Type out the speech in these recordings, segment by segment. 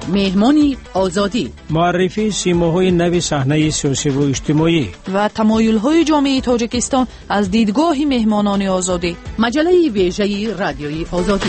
مهمانی آزادی، معرفی سیماهای نو صحنه سیاسی و اجتماعی و تمایل‌های جامعه تاجیکستان از دیدگاه مهمانان آزادی. مجله ویژه رادیوی آزادی.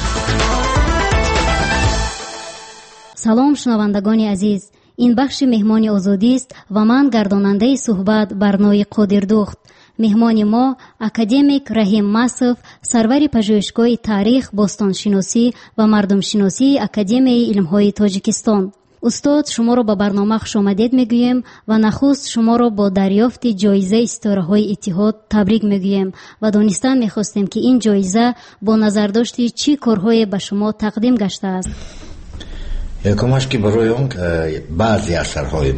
سلام شنوندگان عزیز، این بخش مهمان آزادی است و من گرداننده صحبت برنامه قادردخت. مهمان ما اکادمیک رحیم ماسف، سرور پژوهشگاه تاریخ، باستانشناسی و مردمشناسی اکادمی علم‌های تاجیکستان. استاد، شما را به برنامه خوش آمدید میگویم و نخست شما را با دریافت جایزه استاره‌های اتحاد تبریک میگویم و دانستن میخواستیم که این جایزه با نظرداشت چی کارهای به شما تقدیم گشته است. یکمش که برای اون بعضی اثرهای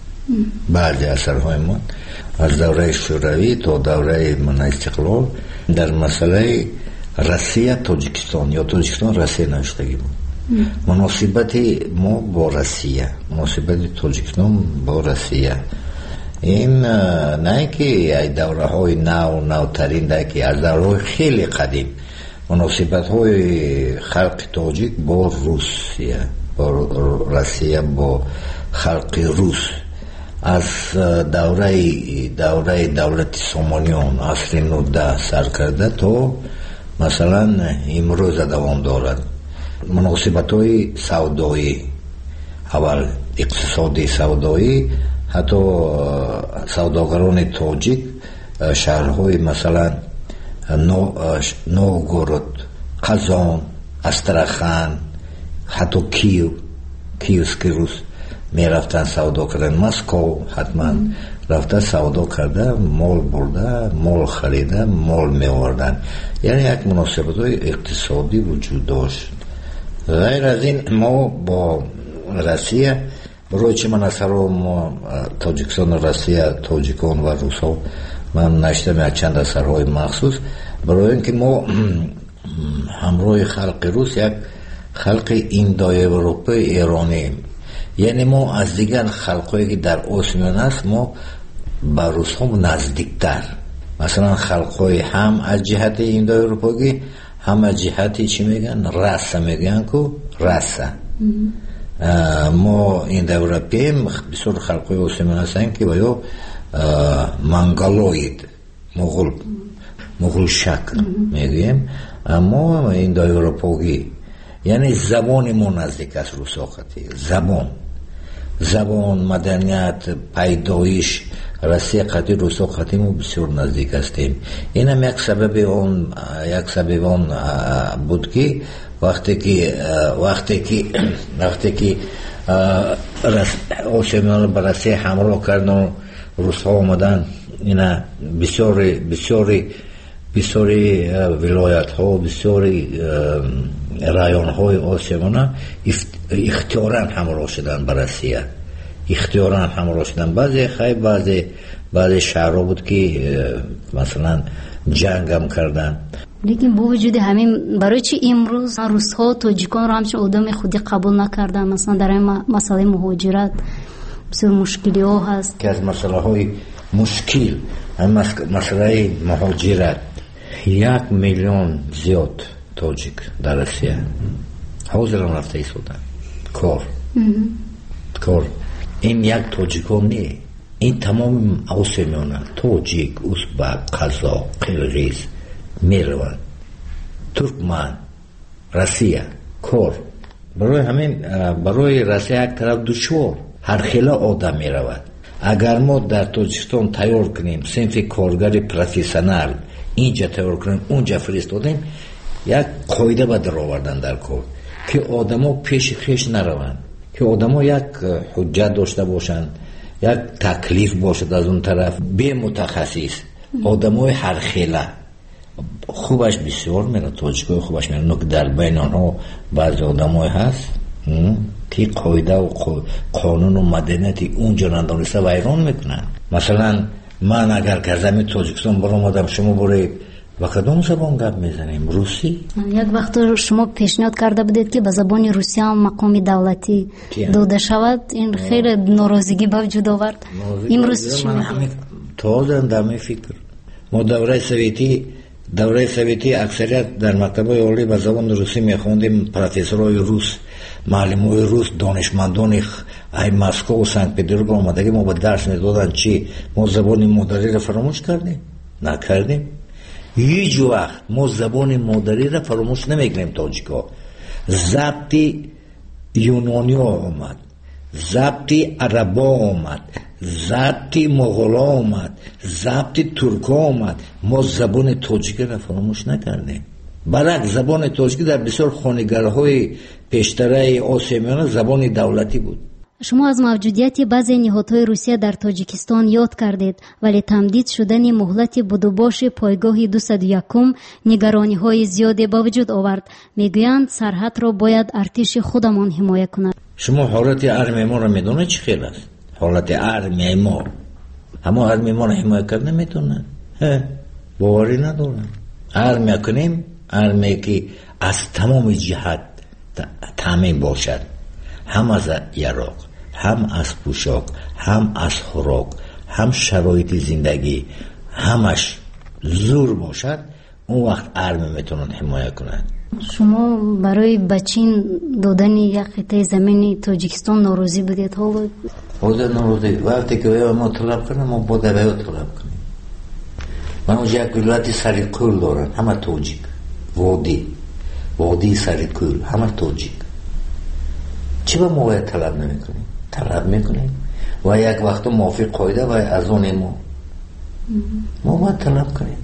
من از دوره شوروی تا دوره من استقلال در مسئله روسیه تاجیکستان یا تاجیکستان روسیه نشدگی بود. مناسبت ما با روسیه، مناسبت تاجیکستان با روسیه، این نه که ای دوره های نوترین، نه که از دوره های خیلی قدیم مناسبت های خلق تاجیک با روسیه، با روسیه، با خلق روس از دوره دولت سامانیان عصر 19 سر کرده تا مثلا امروز دوام دارد. مناسبت های سودایی، اول اقتصادی سودایی، حتی سوداگران تاجیک شهرهای مثلا نوگورود، قزان، استرخان، حتی کیوس که روز می رفتن سودا کردن، مسکو حتما رفته سودا کرده، مال برده، مال خریده، مال می آوردن. یعنی یک مناسبت های اقتصادی وجود داشت. غیر از این ما با روسیه برای چه من اثر ما تاجیکستان و روسیه، تاجیکان و روس ها من نشتم یک چند اثرهای مخصوص، برای اینکه ما همراه خلق روس یک خلق ایندای اروپای ایرانی، یعنی ما از دیگر خلقایی که در آسیان است ما با روس ها نزدیکتر. مثلا خلقای هم از جهت ایندای اروپایی، هم از جهتی چی میگن؟ رسه میگن که رسه. ما ایندای اروپایی بسیار خلقای آسیان هستن که باید منگالوید، مغول شکل میگیم، اما ایندای اروپایی یعنی زبان ما نزدیک است روس آختی. زبان، مدنیت، پیدایش روسیه قطعی روس آختی ما بسیار نزدیک هستیم. این هم یک سبب آن بود که وقتی که آسیان به روسیه همراه کردن، روس ها آمدن، این بسیاری ولایت ها، بسیاری رایون های آسیان اختیاران همراه شدن به روسیه، بعضی خیلی بعضی شهرها بود که مثلا جنگ هم کردن. لیکن با وجود همین برای چی امروز روس ها تاجیکان را همچون آدم خودی قبول نکردن؟ مثلا در این مسئله مهاجرت بسیار مشکلی ها هست که از مسئله های مشکل، مسئله مهاجرت 1 میلیون زیاد تاجیک در روسیه حاضران رفته ایستادن کار. این یک تاجیکان نیست، این تمام آسیان، تاجیک، ازبک، قزاق، قرقیز میروند، ترکمن، روسیه کار. برای روسیه یک طرف دشوار، هر خیلی آدم میرود. اگر ما در تاجیکستان تیار کنیم صنف کارگر پروفسیونل، اینجا تیار کنیم اونجا فرستادیم، یک قاعده به در آوردن در کار که آدما پیش خویش نروند، که آدما یک حجت داشته باشند، یک تکلیف باشد از اون طرف، به متخصص. آدمای هر خیله خوبش بسیار میره، تاجیکای خوبش میره، نو که در بین آنها بعضی آدمای هست که قاعده و قانون و مدنیتی اونجا ندانسته و ایران میکنن. مثلا من اگر که زمین تاجیکستان برام آدم شما برای و کدام زبان گپ میزنیم؟ روسی؟ یک وقت شما پیشنهاد کرده بودید که به زبان روسی هم مقام دولتی داده شود، این خیلی ناراضگی به وجود آورد. امروز چی میگید؟ تازه در می فکر ما دوره سویتی دوره سویتی اکثریت در مکتب‌های عالی به زبان روسی می‌خوندیم. پروفسورای روس، معلمای روس، دانشمندان ای مسکو و سنت پترزبورگ آمدگی ما به درس می‌دادن. چی ما زبان مادری را فراموش کردیم؟ نکردیم. هیچ وقت ما زبان مادری را فراموش نمی‌کنیم. تاجیک‌ها ضبط یونانی آمد، ضبط عربا آمد، ضبط مغولا آمد، ضبط ترکا آمد، ما زبان تاجیکی را فراموش نکردیم. برعکس زبان تاجیکی در بسیار خانگرهای پیشتره آسیا میانه زبان دولتی بود. شما از موجودیت بعضی نهادهای روسیه در تاجیکستان یاد کردید، ولی تمدید شدن مهلت بدوباش پایگاه 201 نگرانی‌های زیادی به وجود آورد. میگویند سرحد را باید ارتش خودمان حمایت کند. شما حالت ارمی ما را میدونید چی خیلی است؟ حالت ارمی ما، اما ارمی ما را حمایت کرد نمیتونن، باوری ندارن. ارمی کنیم، ارمی که از تمام جهت تامین باشد، هم از یراق، هم از پوشاک، هم از خوراک، هم شرایط زندگی، همش زور باشد، اون وقت ارمی میتونن حمایت کنند. شما برای بچین دادن یک قطعه زمین تاجیکستان ناراضی بودید؟ حالا ناراضی وقتی که ما طلب کنیم، ما با دویه طلب کنیم. من اونجا یک ولایت سریکول دارن، همه تاجیک، وادی سریکول، همه تاجیک. چی با ما طلب نمی کنیم؟ طلب میکنیم و یک وقت موافق قایده و از اون ما باید طلب کنیم.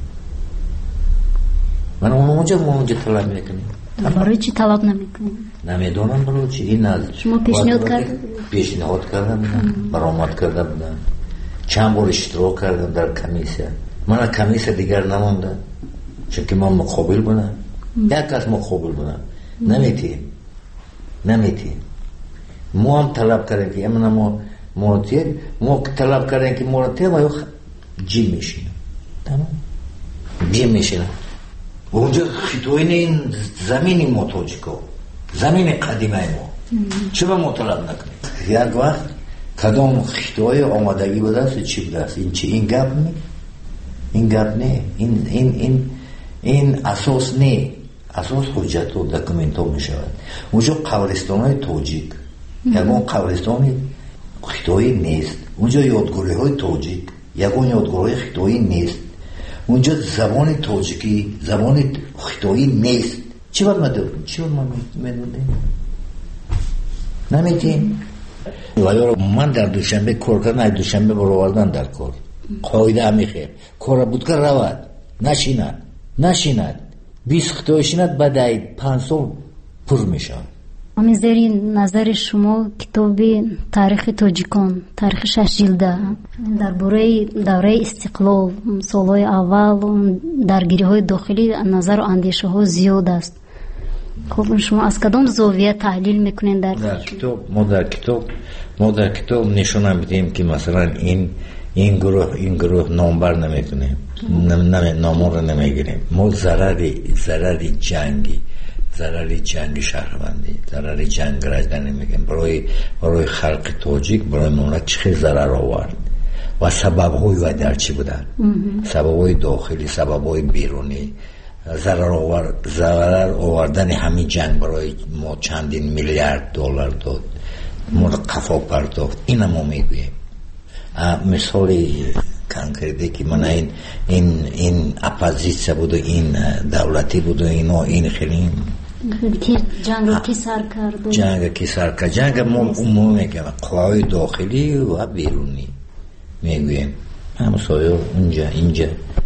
من اونجا طلب میکنیم. برای چی طلب نمیکنیم؟ نمیدونم برای چی. این از شما پیشنهاد کردم، برآمد کرده بودن، چند بار اشتراک کردم در کمیسیه. من کمیسیه دیگر نماندم چون که ما مقابل بودم. یک کس مقابل بودم. نمیتیم. ما هم طلب کردیم که ما طلب کردیم که مرتب و جیم میشینم. تمام جیم میشینم. اونجا خطوین این زمین ما تاجیکا، زمین قدیمه ما، چرا ما طلب نکنیم؟ یک وقت کدام خطوی آمادگی بوده است، چی بوده است؟ این گپ نه، این اساس نه، اساس حجت و دکومنت ها می شود. اونجا قبرستان های تاجیک، یکون قبرستان خطوی نیست. اونجا یادگاری های تاجیک، یکون یادگاری های خطوی نیست. اونجا زبان تاجیکی، زبان خطوی نیست. چی باید ما داریم؟ چی باید ما میدونیم؟ نمیتیم. من در دوشنبه کار کردن، دوشنبه برآوردن در کار قاعده همی خیر کار بود که رود نشیند 20 خطوی شیند بعد 5 سال پر میشه. زیر نظر شما کتاب تاریخ تاجیکان، تاریخ 6 جلده در دوره استقلال، سالهای اول، درگیری های داخلی، نظر و اندیشه ها زیاد است. خب شما از کدام زاویه تحلیل میکنین در کتاب؟ ما در کتاب نشون میدیم که مثلا این گروه نامبر نمیکنیم، نامون رو نمیگیریم. ما ضرر جنگ شهروندی، ضرر جنگ را نمیگیم. برای خلق تاجیک، برای مملکت چه ضرر آورد و سبب‌های و در چی بودن، سبب‌های داخلی، سبب‌های بیرونی، ضرر آوردن همین جنگ برای ما چندین میلیارد دلار داد، ما قفا پرداخت. این ما میگوییم. مثالی کنکریتی که من این اپوزیسیون بود و این دولتی بود و این خیلی جنگ کی سر کرد. جنگ ما میگیم قوای داخلی و بیرونی میگوییم. همسایه اینجا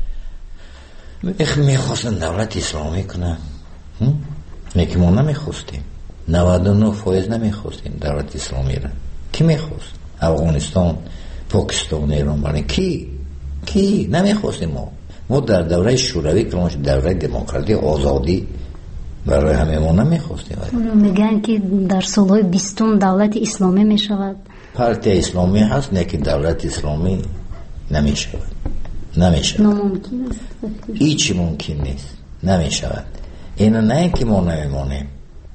میخواستن دولت اسلامی کنن، میگه ما نمیخواستیم. 99% نمیخواستیم دولت اسلامی را. کی میخواست؟ افغانستان، پاکستان، ایران، برای کی نمیخواستیم. ما در دوره شوروی که دوره دموکراسی آزادی برای همه ما نمیخواستیم. میگن که در سالهای 20 دولت اسلامی میشود. پارتی اسلامی هست، نه که دولت اسلامی نمیشود. ناممکن است. هیچ ممکن نیست، نمیشود. اینا نه که ما نمیمونیم.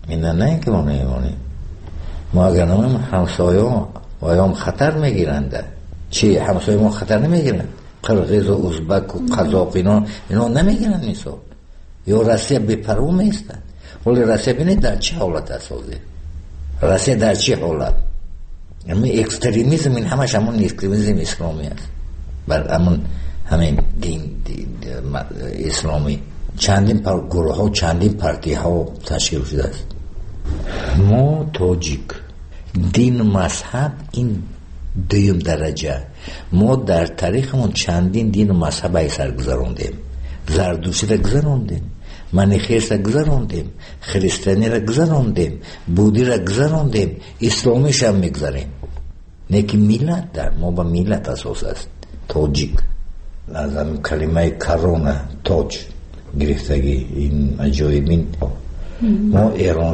ما اگر نمیم همسایه و هم خطر میگیرند. چی همسایه ما خطر نمیگیرند؟ قرغیز و ازبک و قزاق اینا نمیگیرن حساب. یا روسیه بی‌پروا نیستن. ولی روسیه ببینید در چه حالت اساسه. روسیه در چه حالت؟ یعنی اکستریمیسم این همش همون اکستریمیسم اسلامی است. بر همین دین اسلامی چندین گروه ها چندین پارتی ها تشکیل شده است. ما تاجیک دین و مذهب این دویم درجه. ما در تاریخمون چندین دین و مذهب ای سر گذراندیم. زردوشی را گذراندیم، منیخیس را گذراندیم، خریستانی را گذراندیم، بودی را گذراندیم، اسلامیش هم میگذاریم. نیکی میلت در ما با میلت اساس است. تاجیک از هم کلمه کرونا تاج گرفتگی این عجایبین. ما ایران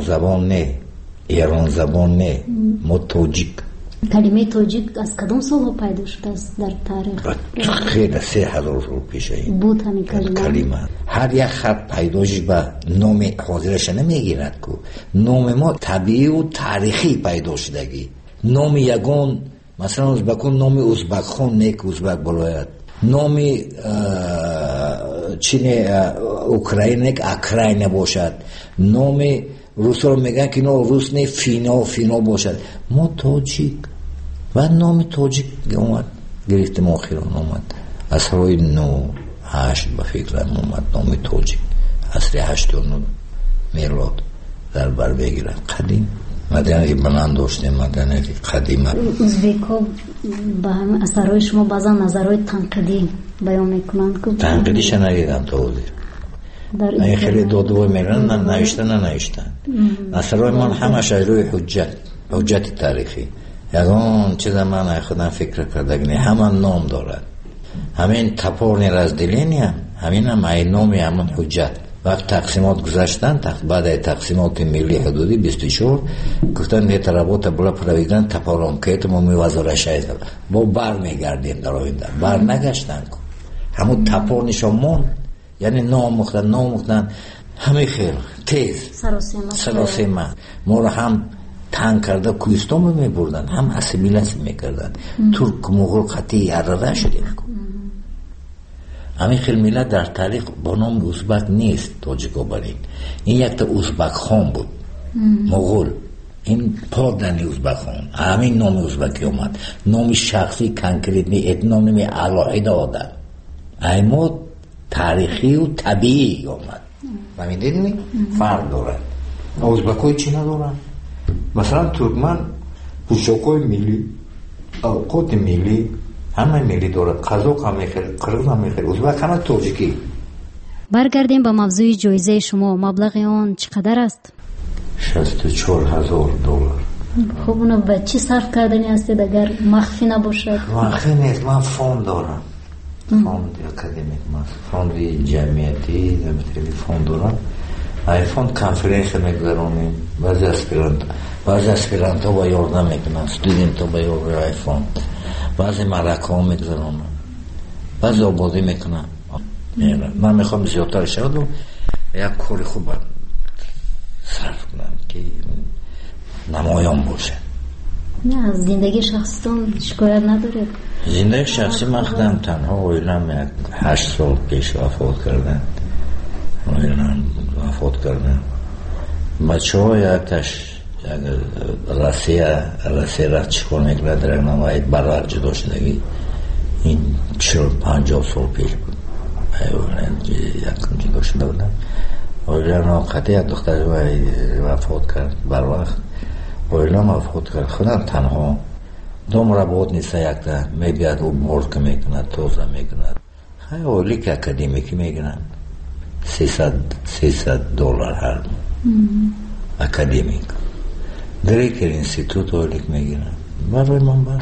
زبان نه ما تاجیک. کلمه تاجیک از کدام سال پیدا شده است در تاریخ؟ خیلی 3000 سال پیشه بود همین کلمه. هر یک خط پیداش به نام حاضرش نمیگیرد که نام ما طبیعی و تاریخی پیدا شدگی. نام یگان مثلا ازبکون نام ازبک خان نیک ازبک بلاید، نام چین اوکراین نیک اکراین باشد، نام روس رو میگن که نه روس نه فینا باشد. ما تاجیک و نام تاجیک اومد گرفتیم آخران اومد اصرهای 9-8 به فکرم اومد نام تاجیک اصری 89 میلاد در بر بگیرن. قدیم مدنی بلند داشتیم، مدنی قدیم. ازبیکا با همه اثرهای شما بعضا نظرهای تنقیدی بیان میکنند که تنقیدیش نگیدم تا حاضر این خیلی دو میرن ننوشتن. اثرهای من همش روی حجت تاریخی یگان چیز من خودم فکر کردگنی همان نام دارد. همین تپارنی رزدلینی همین هم ای نامی همون حجت. وقت تقسیمات گذاشتن بعد تقسیمات ملی حدودی 24 گفتن یه طلبات بلا پرویدن تپارم که اتمو میوزاره شاید با بر میگردیم در آینده بر نگشتن همون تپارنشان مون یعنی نام مختن همه خیلی تیز سراسیمه ما رو هم تنگ کرده کوهستان رو میبردن هم اسیمیلاسی میکردن. ترک مغول قطعی عرده شدیم. همین خیلی ملت در تاریخ با نام ازبک نیست. تاجیکا برین این یک تا ازبک خان بود مغول، این پادنی ازبک خان همین نام ازبکی اومد. نام شخصی کنکریت نی اتنام نمی علاقه آدم ایما تاریخی و طبیعی اومد. فهمیدید نی؟ فرق دارد. ازبکای چی ندارن؟ مثلا ترکمن پوشاکای ملی اوقات ملی همه ملی دارد. قزاق هم میخیر، قرغیز هم میخیر، ازبک همه تاجیکی. برگردیم به موضوع جایزه شما. مبلغ آن چقدر است؟ 64,000 دلار. خب اونو به چی صرف کردنی هستید اگر مخفی نباشد؟ مخفی نیست. من فوند دارم، فوند اکادمیک، فوند جمعیتی فوند دارم. ای فوند کنفرانس میگذارونیم. بعضی اسپیرانت ها با یاردم میکنن، استودنت ها با یاردم ای فوند. بعضی مرکه ها میگذارونن، بعضی آبادی میکنن. من میخوام زیادتر شد و یک کاری خوب صرف کنم که نمایان باشه. نه از زندگی شخصتون شکایت ندارید؟ زندگی شخصی من خودم تنها اویلم 8 سال پیش وفات کردن. بچه ها یکتش رسیه رفت چکار میکنه در نماید برق جدا شدگی این 50 سال پیش بود. یکم جدا شده بودن. اویلم قطعی دختر وفات کرد بر وقت. اویلم وفات کرد. خودم تنها دوم را بود نیست یکتا میبید و مرک میکنه توزه میکنه. خیلی اولی که اکادمیکی میگنن $300 هر اکادمیک. دریکر انستیتوت اولیک میگنن. برای من بس.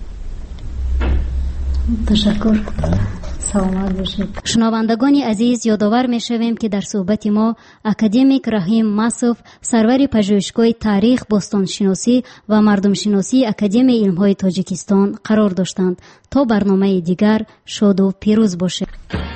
تشکر. سلامت باشید. شنوندگان عزیز یادآور میشویم که در صحبت ما اکادمیک رحیم ماسوف سرور پژوهشگاه تاریخ باستانشناسی و مردم شناسی اکادمی علم‌های تاجیکستان قرار داشتند. تا برنامه دیگر شاد و پیروز باشید.